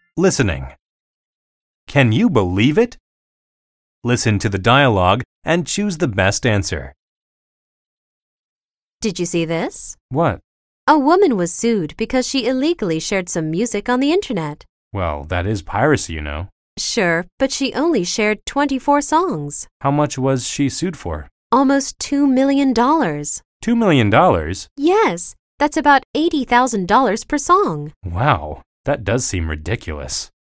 Listening. Can you believe it? Listen to the dialogue and choose the best answer. Did you see this? What? A woman was sued because she illegally shared some music on the internet. Well, that is piracy, you know. Sure, but she only shared 24 songs. How much was she sued for? Almost $2 million. $2 million? Yes, that's about $80,000 per song. Wow, that does seem ridiculous.